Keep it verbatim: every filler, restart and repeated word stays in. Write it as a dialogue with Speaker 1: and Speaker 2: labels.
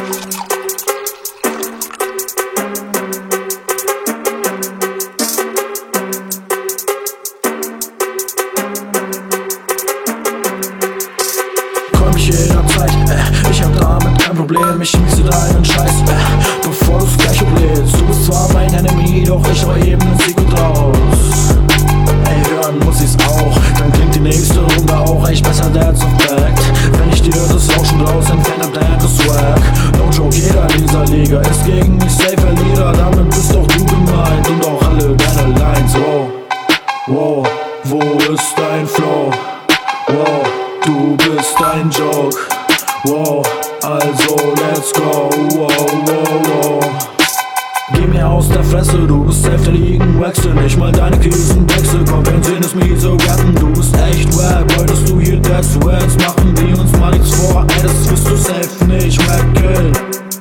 Speaker 1: Mich jederzeit, äh, ich hab damit kein Problem, ich mixe deinen Scheiß, äh, bevor du's gleich oblädst. Du bist zwar mein Enemy, doch ich hau eben nen Secret raus. Ey, hören muss ich's auch, dann klingt die nächste Runde auch echt besser, that's a fact. Wenn ich dir das auch schon draus entfernt hab, dann das Swag. No joke, jeder in dieser Liga ist gegen mich safe Leader, damit bist doch du gemeint und auch alle deine Lines. Wow, wow, wo ist dein Flow? Wow, du bist ein Joke, wow, also let's go, wow, wow, wow. Geh mir aus der Fresse, du bist safe, der liegen wechsel nicht mal deine Krisenwechsel, kompensieren das miese Rappen, du bist echt wack, wolltest du hier Death Sweats machen, die uns mal nichts vor, ey, das wirst du safe nicht weggeln.